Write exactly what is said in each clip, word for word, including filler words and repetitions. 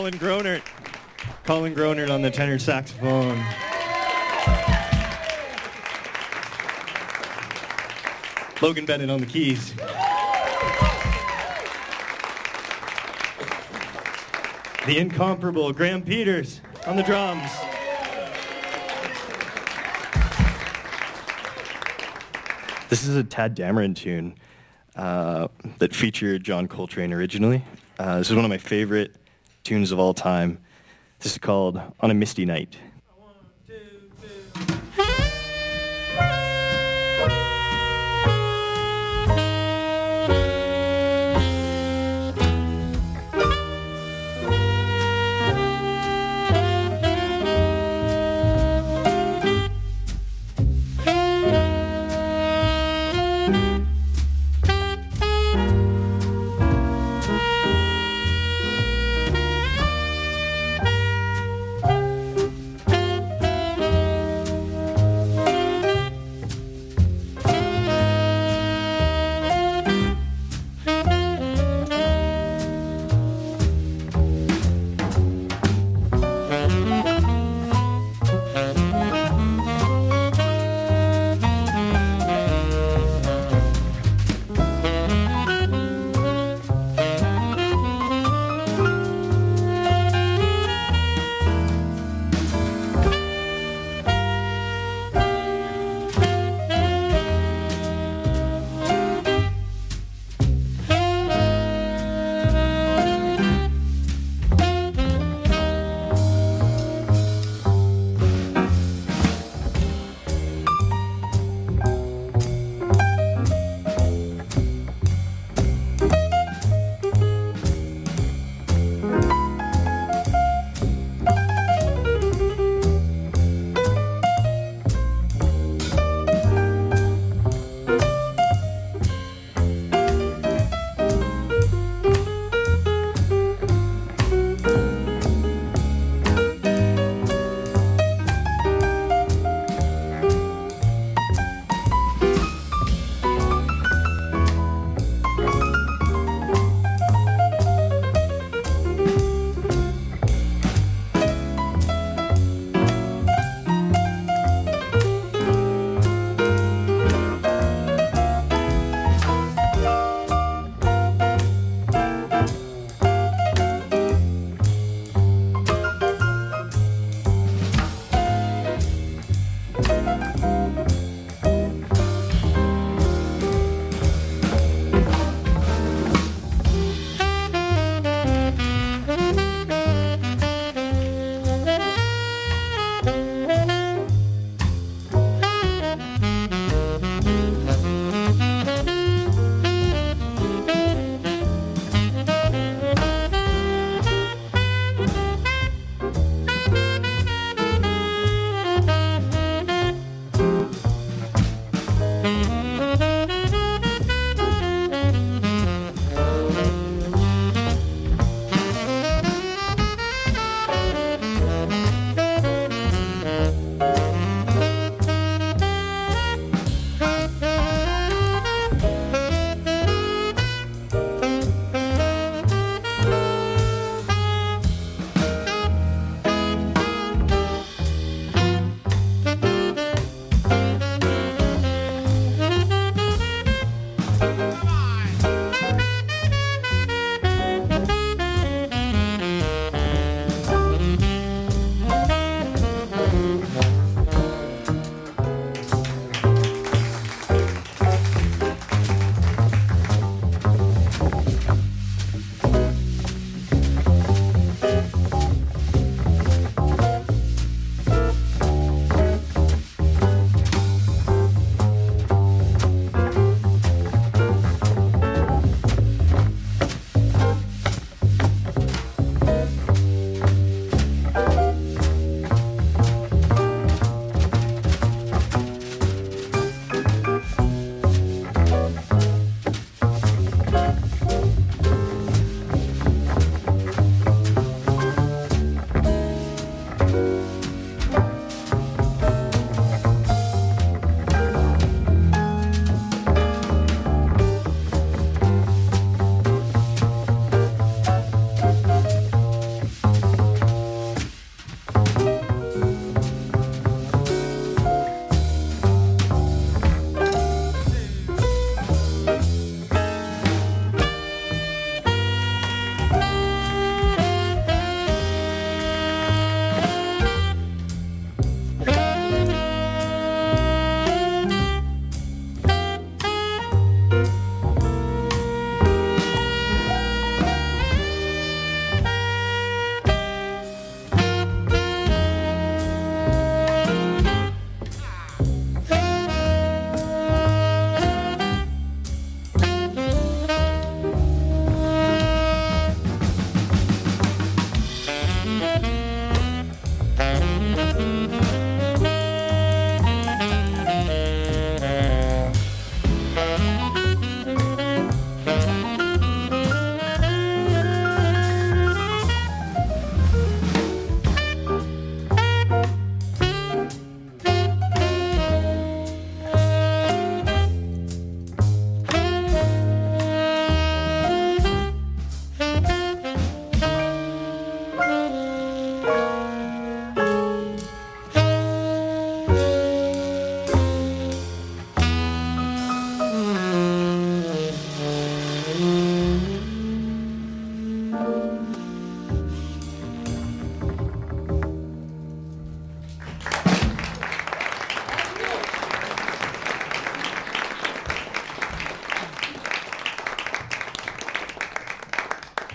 Colin Gronert. Colin Gronert on the tenor saxophone. Logan Bennett on the keys. The incomparable Graham Peters on the drums. This is a Tad Dameron tune uh, that featured John Coltrane originally. Uh, this is one of my favorite tunes of all time. This is called On a Misty Night.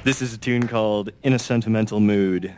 This is a tune called In a Sentimental Mood.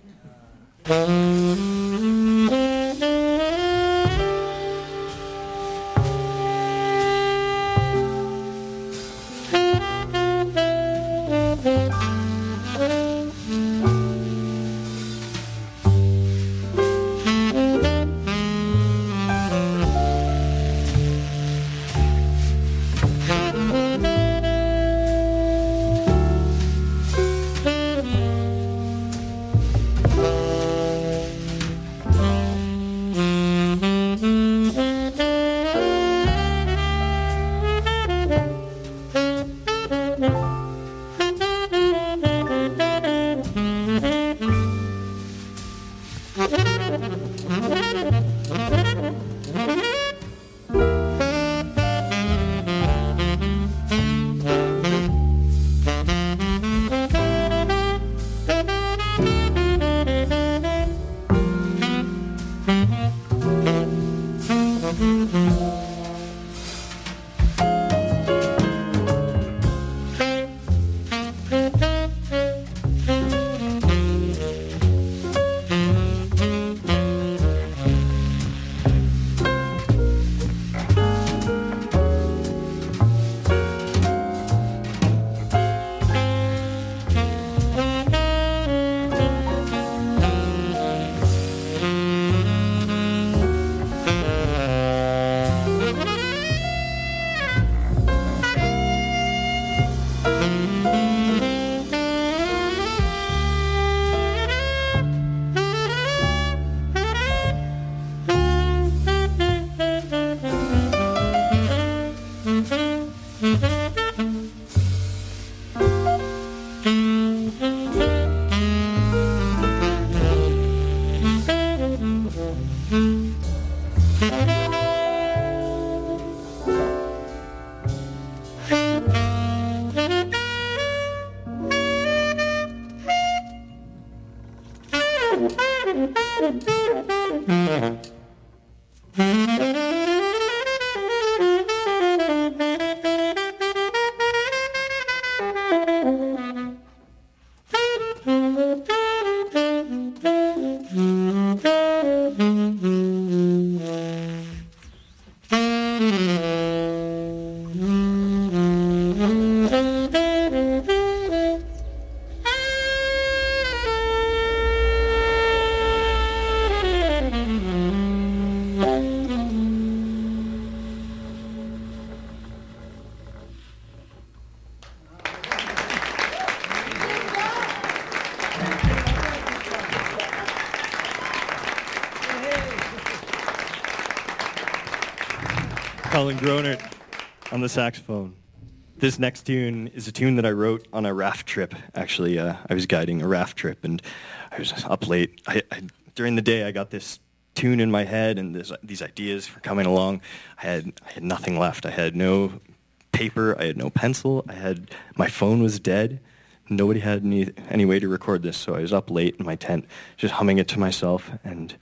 Colin Gronert on the saxophone. This next tune is a tune that I wrote on a raft trip. Actually, uh, I was guiding a raft trip, and I was up late. I, I, during the day, I got this tune in my head, and this, these ideas were coming along. I had I had nothing left. I had no paper. I had no pencil. I had my phone was dead. Nobody had any any way to record this, so I was up late in my tent, just humming it to myself and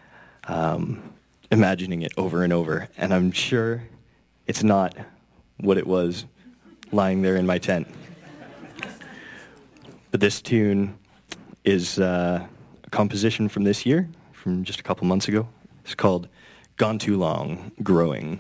um, imagining it over and over. And I'm sure it's not what it was lying there in my tent. But this tune is uh, a composition from this year, from just a couple months ago. It's called Gone Too Long, Growing.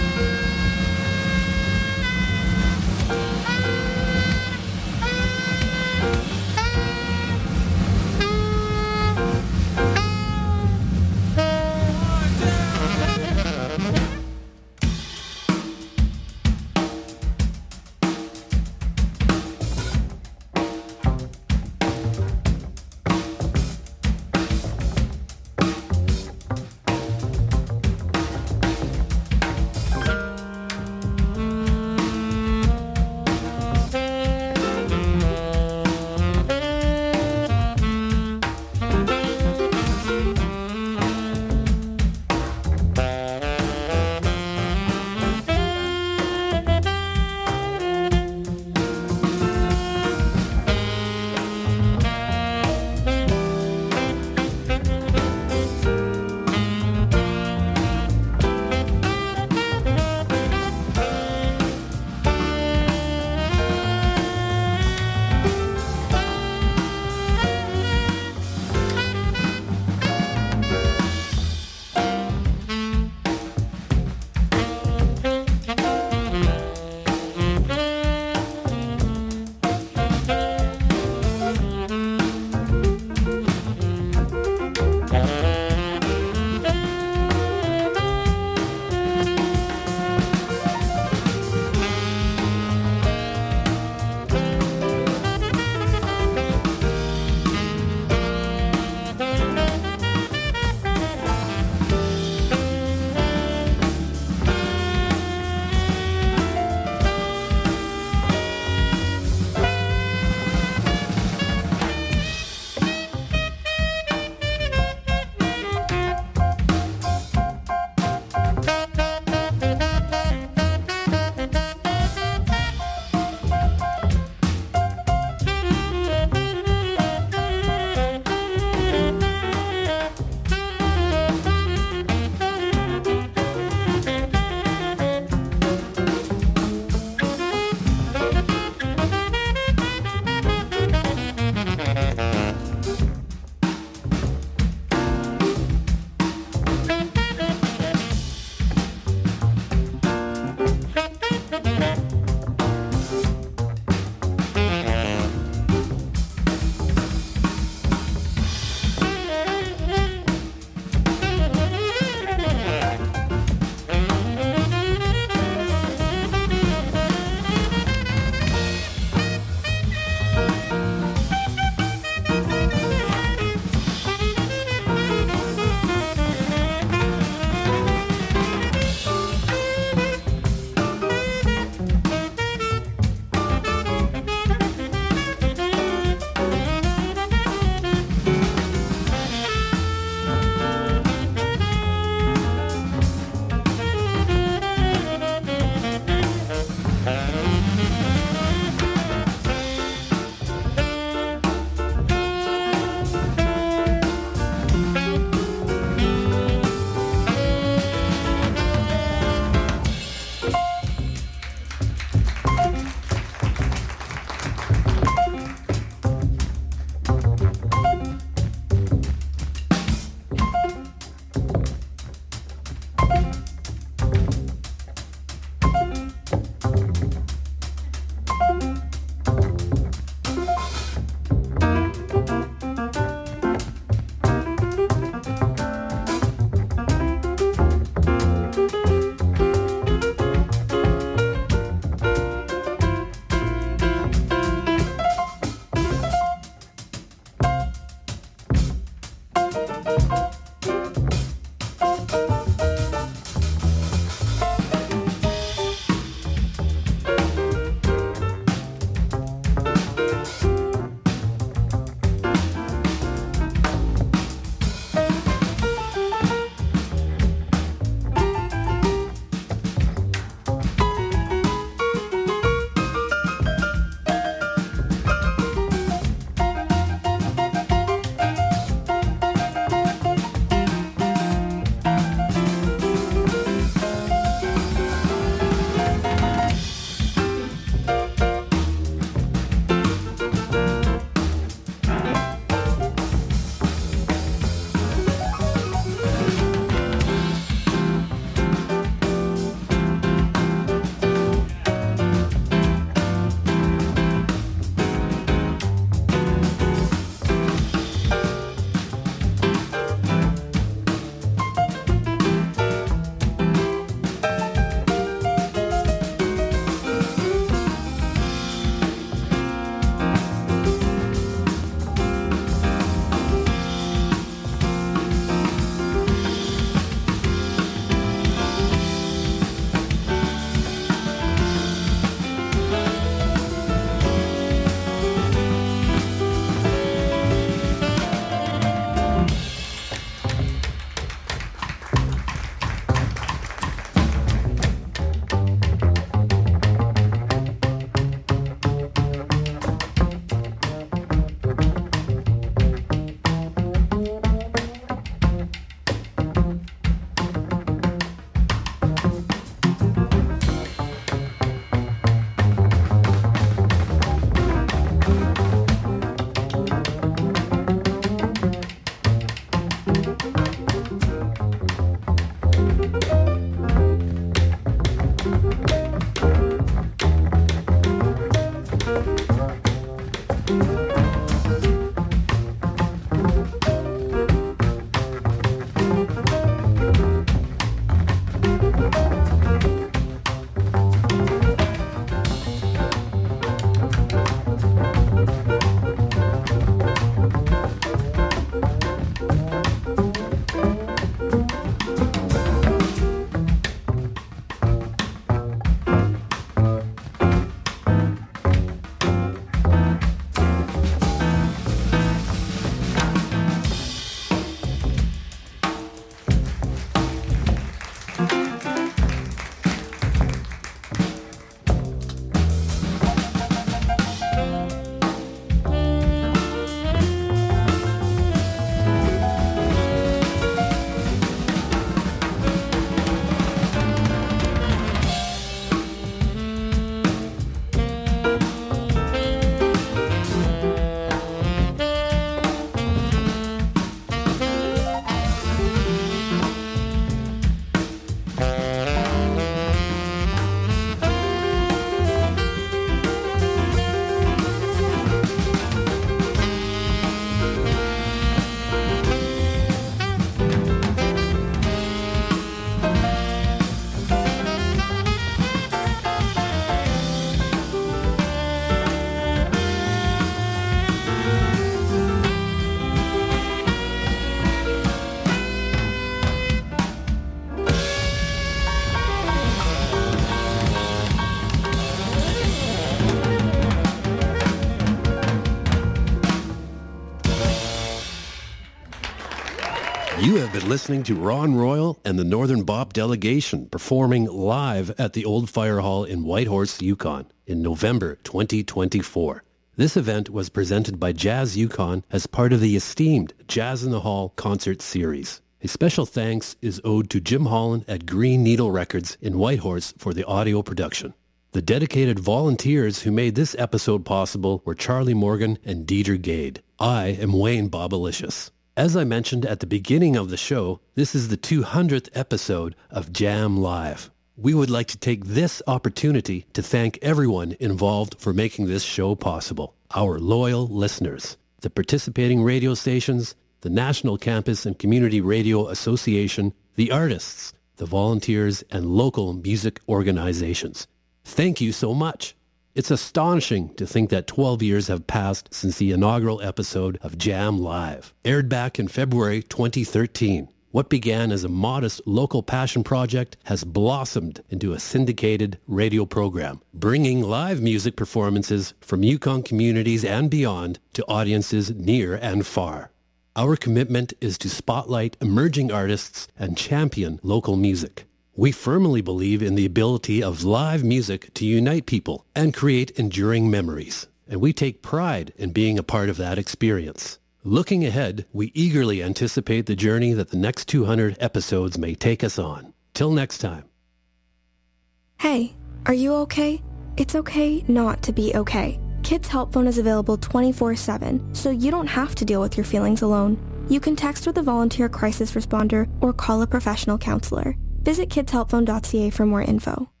You have been listening to Ron Royal and the Northern Bop delegation performing live at the Old Fire Hall in Whitehorse, Yukon in November twenty twenty-four. This event was presented by Jazz Yukon as part of the esteemed Jazz in the Hall concert series. A special thanks is owed to Jim Holland at Green Needle Records in Whitehorse for the audio production. The dedicated volunteers who made this episode possible were Charlie Morgan and Deidre Gade. I am Wayne Bobalicious. As I mentioned at the beginning of the show, this is the two hundredth episode of Jam Live. We would like to take this opportunity to thank everyone involved for making this show possible. Our loyal listeners, the participating radio stations, the National Campus and Community Radio Association, the artists, the volunteers, and local music organizations. Thank you so much. It's astonishing to think that twelve years have passed since the inaugural episode of Jam Live, aired back in February twenty thirteen. What began as a modest local passion project has blossomed into a syndicated radio program, bringing live music performances from Yukon communities and beyond to audiences near and far. Our commitment is to spotlight emerging artists and champion local music. We firmly believe in the ability of live music to unite people and create enduring memories, and we take pride in being a part of that experience. Looking ahead, we eagerly anticipate the journey that the next two hundred episodes may take us on. Till next time. Hey, are you okay? It's okay not to be okay. Kids Help Phone is available twenty-four seven, so you don't have to deal with your feelings alone. You can text with a volunteer crisis responder or call a professional counselor. Visit kids help phone dot c a for more info.